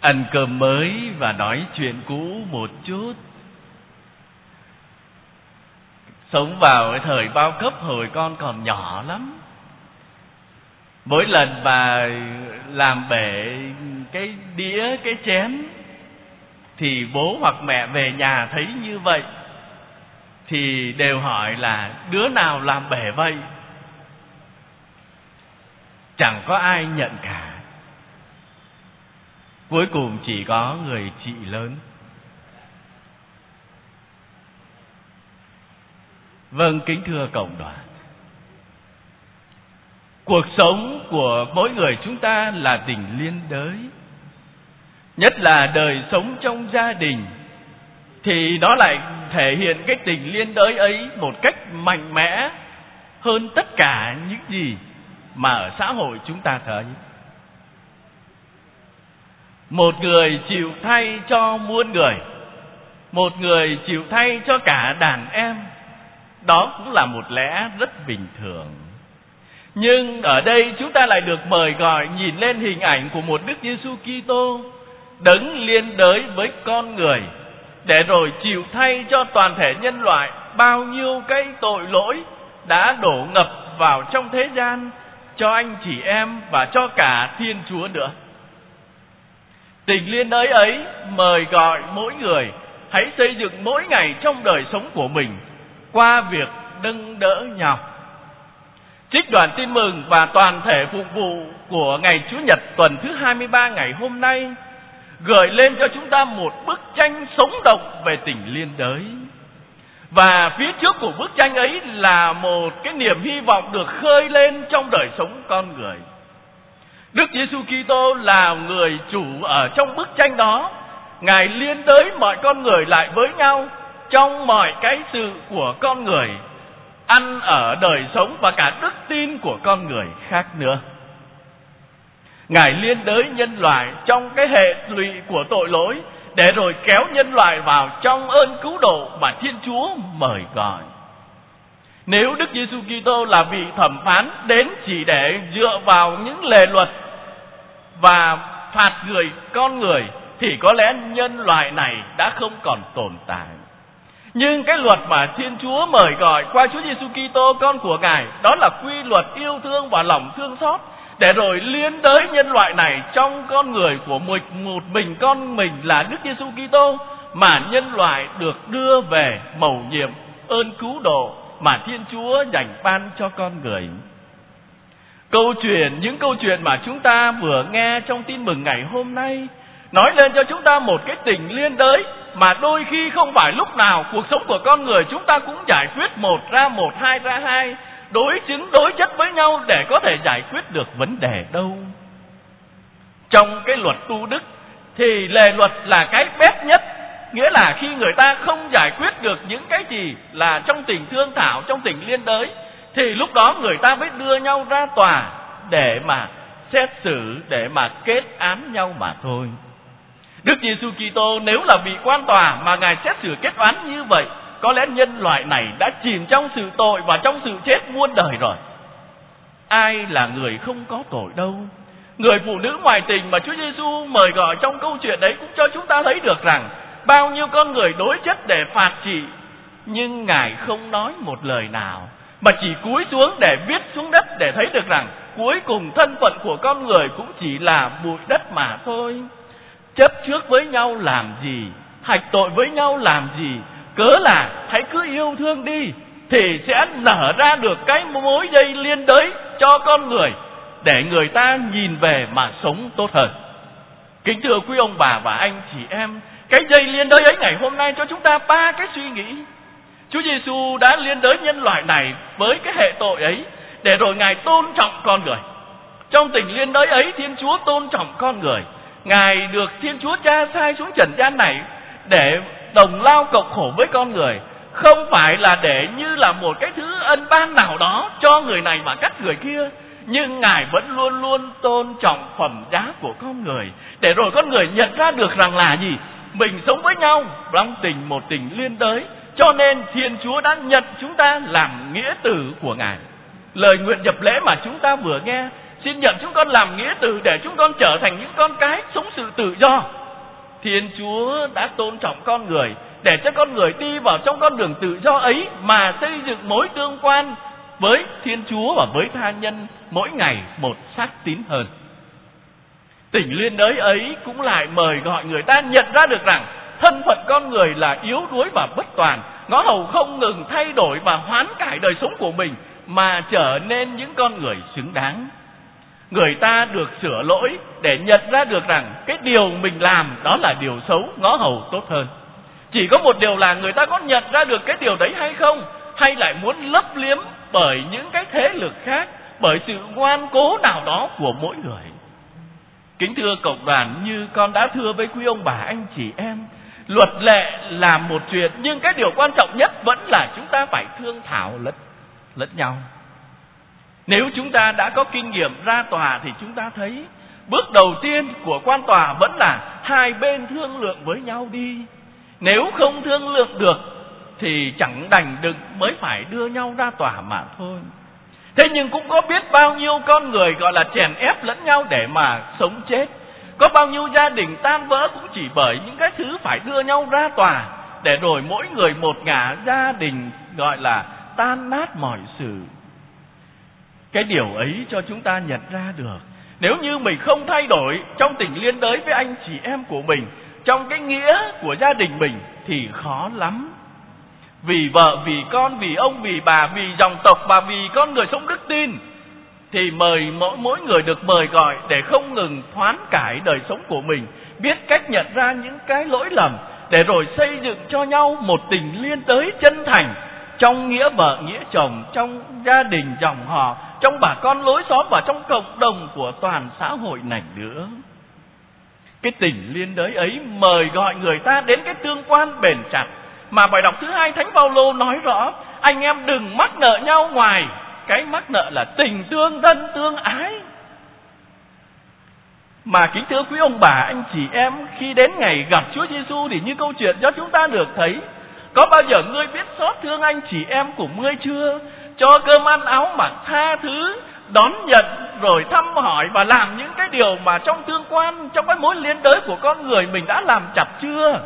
ăn cơm mới và nói chuyện cũ một chút. Sống vào cái thời bao cấp hồi con còn nhỏ lắm. Mỗi lần bà làm bể cái đĩa, cái chén, thì bố hoặc mẹ về nhà thấy như vậy thì đều hỏi là đứa nào làm bể vậy? Chẳng có ai nhận cả. Cuối cùng chỉ có người chị lớn. Vâng, kính thưa cộng đoàn, cuộc sống của mỗi người chúng ta là tình liên đới. Nhất là đời sống trong gia đình thì nó lại thể hiện cái tình liên đới ấy một cách mạnh mẽ hơn tất cả những gì mà ở xã hội chúng ta thấy. Một người chịu thay cho muôn người, một người chịu thay cho cả đàn em, đó cũng là một lẽ rất bình thường. Nhưng ở đây chúng ta lại được mời gọi nhìn lên hình ảnh của một Đức Giêsu Kitô đấng liên đới với con người, để rồi chịu thay cho toàn thể nhân loại bao nhiêu cái tội lỗi đã đổ ngập vào trong thế gian, cho anh chị em và cho cả Thiên Chúa nữa. Tình liên đới ấy mời gọi mỗi người hãy xây dựng mỗi ngày trong đời sống của mình qua việc nâng đỡ nhau. Trích đoạn tin mừng và toàn thể phục vụ của ngày Chủ nhật tuần thứ 23 ngày hôm nay gợi lên cho chúng ta một bức tranh sống động về tình liên đới. Và phía trước của bức tranh ấy là một cái niềm hy vọng được khơi lên trong đời sống con người. Đức Giêsu Kitô là người chủ ở trong bức tranh đó. Ngài liên đới mọi con người lại với nhau trong mọi cái sự của con người, ăn ở đời sống và cả đức tin của con người khác nữa. Ngài liên đới nhân loại trong cái hệ lụy của tội lỗi, để rồi kéo nhân loại vào trong ơn cứu độ mà Thiên Chúa mời gọi. Nếu Đức Giêsu Kitô là vị thẩm phán đến chỉ để dựa vào những lề luật và phạt con người, thì có lẽ nhân loại này đã không còn tồn tại. Nhưng cái luật mà Thiên Chúa mời gọi qua Chúa Giêsu Kitô con của Ngài, đó là quy luật yêu thương và lòng thương xót, để rồi liên đới nhân loại này trong con người của một mình con mình là Đức Giêsu Kitô, mà nhân loại được đưa về mầu nhiệm ơn cứu độ mà Thiên Chúa dành ban cho con người. Những câu chuyện mà chúng ta vừa nghe trong tin mừng ngày hôm nay nói lên cho chúng ta một cái tình liên đới mà đôi khi không phải lúc nào cuộc sống của con người chúng ta cũng giải quyết một ra một, hai ra hai, đối chứng đối chất với nhau để có thể giải quyết được vấn đề đâu. Trong cái luật tu đức thì lề luật là cái bét nhất, nghĩa là khi người ta không giải quyết được những cái gì là trong tình thương thảo, trong tình liên đới, thì lúc đó người ta mới đưa nhau ra tòa để mà xét xử, để mà kết án nhau mà thôi. Đức Giêsu Kitô nếu là vị quan tòa mà Ngài xét xử kết án như vậy, có lẽ nhân loại này đã chìm trong sự tội và trong sự chết muôn đời rồi. Ai là người không có tội đâu. Người phụ nữ ngoại tình mà Chúa Giêsu mời gọi trong câu chuyện đấy cũng cho chúng ta thấy được rằng bao nhiêu con người đối chất để phạt trị, nhưng Ngài không nói một lời nào, mà chỉ cúi xuống để viết xuống đất, để thấy được rằng cuối cùng thân phận của con người cũng chỉ là bụi đất mà thôi. Chấp trước với nhau làm gì, hạch tội với nhau làm gì, cớ là hãy cứ yêu thương đi, thì sẽ nở ra được cái mối dây liên đới cho con người, để người ta nhìn về mà sống tốt hơn. Kính thưa quý ông bà và anh chị em, cái dây liên đới ấy ngày hôm nay cho chúng ta ba cái suy nghĩ. Chúa Giêsu đã liên đới nhân loại này với cái hệ tội ấy, để rồi Ngài tôn trọng con người. Trong tình liên đới ấy, Thiên Chúa tôn trọng con người. Ngài được Thiên Chúa Cha sai xuống trần gian này để đồng lao cộng khổ với con người, không phải là để như là một cái thứ ân ban nào đó cho người này mà cắt người kia, nhưng Ngài vẫn luôn luôn tôn trọng phẩm giá của con người, để rồi con người nhận ra được rằng là gì? Mình sống với nhau trong một tình liên đới, cho nên Thiên Chúa đã nhận chúng ta làm nghĩa tử của Ngài. Lời nguyện nhập lễ mà chúng ta vừa nghe Xin nhận chúng con làm nghĩa tử để chúng con trở thành những con cái sống sự tự do. Thiên Chúa đã tôn trọng con người để cho con người đi vào trong con đường tự do ấy mà xây dựng mối tương quan với Thiên Chúa và với tha nhân mỗi ngày một xác tín hơn. Tình liên đới ấy cũng lại mời gọi người ta nhận ra được rằng thân phận con người là yếu đuối và bất toàn, ngõ hầu không ngừng thay đổi và hoán cải đời sống của mình mà trở nên những con người xứng đáng. Người ta được sửa lỗi để nhận ra được rằng cái điều mình làm đó là điều xấu, ngõ hầu tốt hơn. Chỉ có một điều là người ta có nhận ra được cái điều đấy hay không, hay lại muốn lấp liếm bởi những cái thế lực khác, bởi sự ngoan cố nào đó của mỗi người. Kính thưa cộng đoàn, như con đã thưa với quý ông bà anh chị em, luật lệ là một chuyện, nhưng cái điều quan trọng nhất vẫn là chúng ta phải thương thảo lẫn nhau. Nếu chúng ta đã có kinh nghiệm ra tòa thì chúng ta thấy bước đầu tiên của quan tòa vẫn là hai bên thương lượng với nhau đi. Nếu không thương lượng được thì chẳng đành đựng mới phải đưa nhau ra tòa mà thôi. Thế nhưng cũng có biết bao nhiêu con người gọi là chèn ép lẫn nhau để mà sống chết. Có bao nhiêu gia đình tan vỡ cũng chỉ bởi những cái thứ phải đưa nhau ra tòa, để rồi mỗi người một ngả, gia đình gọi là tan nát mọi sự. Cái điều ấy cho chúng ta nhận ra được, nếu như mình không thay đổi trong tình liên đới với anh chị em của mình, trong cái nghĩa của gia đình mình thì khó lắm. Vì vợ, vì con, vì ông, vì bà, vì dòng tộc và vì con người sống đức tin thì mời mỗi người được mời gọi để không ngừng hoán cải đời sống của mình, biết cách nhận ra những cái lỗi lầm, để rồi xây dựng cho nhau một tình liên đới chân thành trong nghĩa vợ, nghĩa chồng, trong gia đình, dòng họ, trong bà con lối xóm và trong cộng đồng của toàn xã hội này nữa. Cái tình liên đới ấy mời gọi người ta đến cái tương quan bền chặt mà bài đọc thứ 2 Thánh Phaolô nói rõ: anh em đừng mắc nợ nhau ngoài cái mắc nợ là tình tương thân tương ái. Mà kính thưa quý ông bà anh chị em, khi đến ngày gặp Chúa Giêsu thì như câu chuyện cho chúng ta được thấy, có bao giờ ngươi biết xót thương anh chị em của ngươi chưa? Cho cơm ăn áo mặc, tha thứ, đón nhận, rồi thăm hỏi và làm những cái điều mà trong tương quan, trong cái mối liên đới của con người mình đã làm chặt chưa?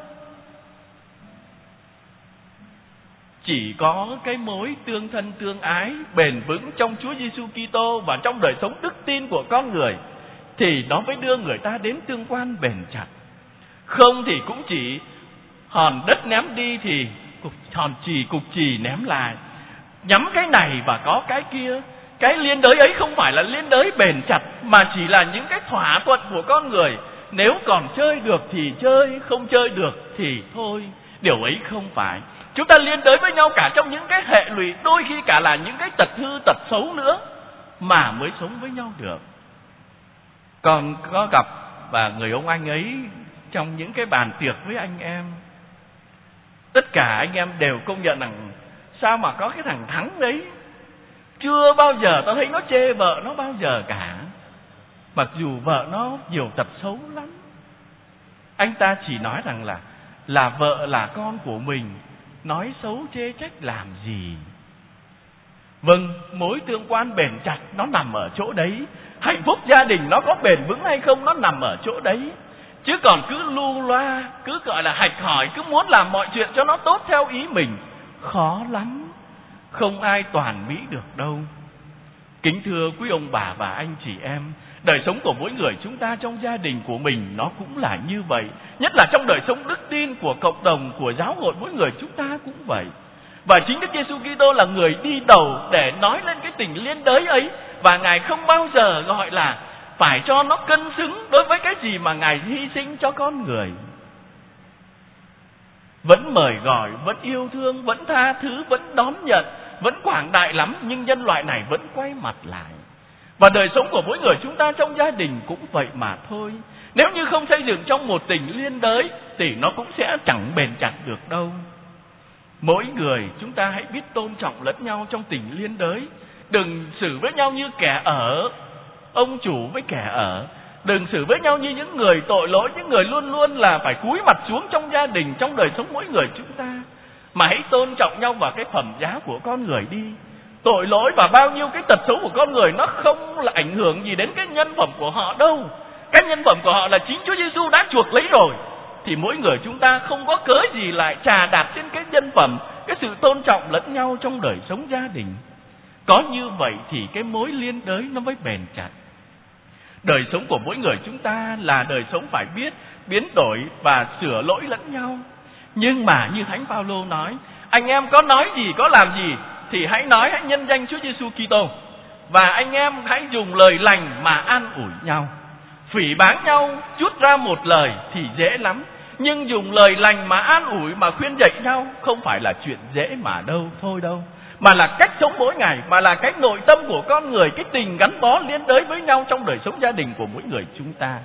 Chỉ có cái mối tương thân tương ái bền vững trong Chúa Giêsu Kitô và trong đời sống đức tin của con người thì nó mới đưa người ta đến tương quan bền chặt. Không thì cũng chỉ hòn đất ném đi thì hòn chì cục chì ném lại, nhắm cái này và có cái kia. Cái liên đới ấy không phải là liên đới bền chặt, mà chỉ là những cái thỏa thuận của con người. Nếu còn chơi được thì chơi, không chơi được thì thôi. Điều ấy không phải. Chúng ta liên đới với nhau cả trong những cái hệ lụy, đôi khi cả là những cái tật hư tật xấu nữa, mà mới sống với nhau được. Còn có gặp và người ông anh ấy trong những cái bàn tiệc với anh em, tất cả anh em đều công nhận rằng sao mà có cái thằng Thắng đấy, chưa bao giờ tao thấy nó chê vợ nó bao giờ cả, mặc dù vợ nó nhiều tật xấu lắm. Anh ta chỉ nói rằng là vợ là con của mình, nói xấu chê trách làm gì. Vâng, mối tương quan bền chặt nó nằm ở chỗ đấy. Hạnh phúc gia đình nó có bền vững hay không nó nằm ở chỗ đấy. Chứ còn cứ lu loa, cứ gọi là hạch hỏi, cứ muốn làm mọi chuyện cho nó tốt theo ý mình, khó lắm. Không ai toàn mỹ được đâu. Kính thưa quý ông bà và anh chị em, đời sống của mỗi người chúng ta trong gia đình của mình nó cũng là như vậy. Nhất là trong đời sống đức tin của cộng đồng, của giáo hội, mỗi người chúng ta cũng vậy. Và chính Đức Giêsu Kitô là người đi đầu để nói lên cái tình liên đới ấy. Và Ngài không bao giờ gọi là phải cho nó cân xứng đối với cái gì mà Ngài hy sinh cho con người. Vẫn mời gọi, vẫn yêu thương, vẫn tha thứ, vẫn đón nhận, vẫn quảng đại lắm, nhưng nhân loại này vẫn quay mặt lại. Và đời sống của mỗi người chúng ta trong gia đình cũng vậy mà thôi. Nếu như không xây dựng trong một tình liên đới thì nó cũng sẽ chẳng bền chặt được đâu. Mỗi người chúng ta hãy biết tôn trọng lẫn nhau trong tình liên đới. Đừng xử với nhau như kẻ ở, ông chủ với kẻ ở. Đừng xử với nhau như những người tội lỗi, những người luôn luôn là phải cúi mặt xuống trong gia đình, trong đời sống mỗi người chúng ta. Mà hãy tôn trọng nhau vào cái phẩm giá của con người đi. tội lỗi và bao nhiêu cái tật xấu của con người nó không là ảnh hưởng gì đến cái nhân phẩm của họ đâu. Cái nhân phẩm của họ là chính Chúa Giêsu đã chuộc lấy rồi. Thì mỗi người chúng ta không có cớ gì lại chà đạp trên cái nhân phẩm, cái sự tôn trọng lẫn nhau trong đời sống gia đình. Có như vậy thì cái mối liên đới nó mới bền chặt. Đời sống của mỗi người chúng ta là đời sống phải biết biến đổi và sửa lỗi lẫn nhau. Nhưng mà như Thánh Phaolô nói, anh em có nói gì, có làm gì thì hãy nói, hãy nhân danh Chúa Giêsu Kitô, và anh em hãy dùng lời lành mà an ủi nhau. Phỉ báng nhau chút ra một lời thì dễ lắm, nhưng dùng lời lành mà an ủi, mà khuyên dạy nhau không phải là chuyện dễ mà thôi đâu, mà là cách sống mỗi ngày, mà là cái nội tâm của con người, cái tình gắn bó liên đới với nhau trong đời sống gia đình của mỗi người chúng ta.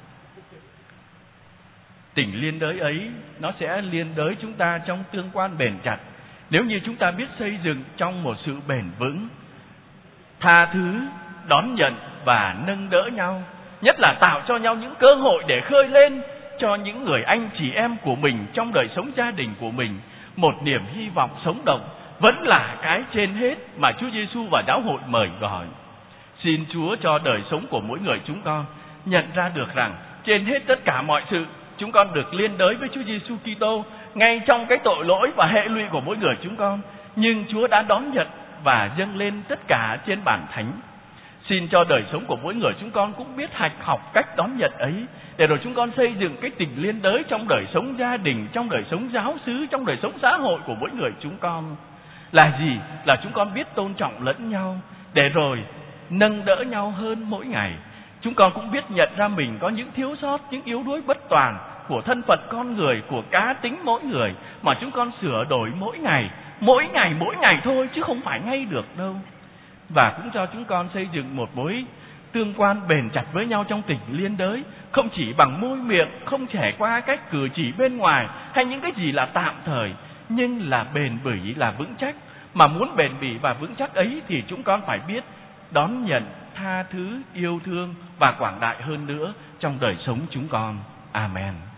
Tình liên đới ấy nó sẽ liên đới chúng ta trong tương quan bền chặt nếu như chúng ta biết xây dựng trong một sự bền vững, tha thứ, đón nhận và nâng đỡ nhau, nhất là tạo cho nhau những cơ hội để khơi lên cho những người anh chị em của mình trong đời sống gia đình của mình một niềm hy vọng sống động, vẫn là cái trên hết mà Chúa Giêsu và giáo hội mời gọi. Xin Chúa cho đời sống của mỗi người chúng con nhận ra được rằng trên hết tất cả mọi sự, chúng con được liên đới với Chúa Giêsu Kitô ngay trong cái tội lỗi và hệ lụy của mỗi người chúng con, nhưng Chúa đã đón nhận và dâng lên tất cả trên bản thánh. Xin cho đời sống của mỗi người chúng con cũng biết hạch học cách đón nhận ấy, để rồi chúng con xây dựng cái tình liên đới trong đời sống gia đình, trong đời sống giáo xứ, trong đời sống xã hội của mỗi người chúng con. Là gì? Là chúng con biết tôn trọng lẫn nhau, để rồi nâng đỡ nhau hơn mỗi ngày. Chúng con cũng biết nhận ra mình có những thiếu sót, những yếu đuối bất toàn của thân phận con người, của cá tính mỗi người, mà chúng con sửa đổi mỗi ngày thôi, chứ không phải ngay được đâu. Và cũng cho chúng con xây dựng một mối tương quan bền chặt với nhau trong tình liên đới, không chỉ bằng môi miệng, không chỉ qua cách cử chỉ bên ngoài hay những cái gì là tạm thời, nhưng là bền bỉ, là vững chắc. Mà muốn bền bỉ và vững chắc ấy thì chúng con phải biết đón nhận, tha thứ, yêu thương và quảng đại hơn nữa trong đời sống chúng con. Amen.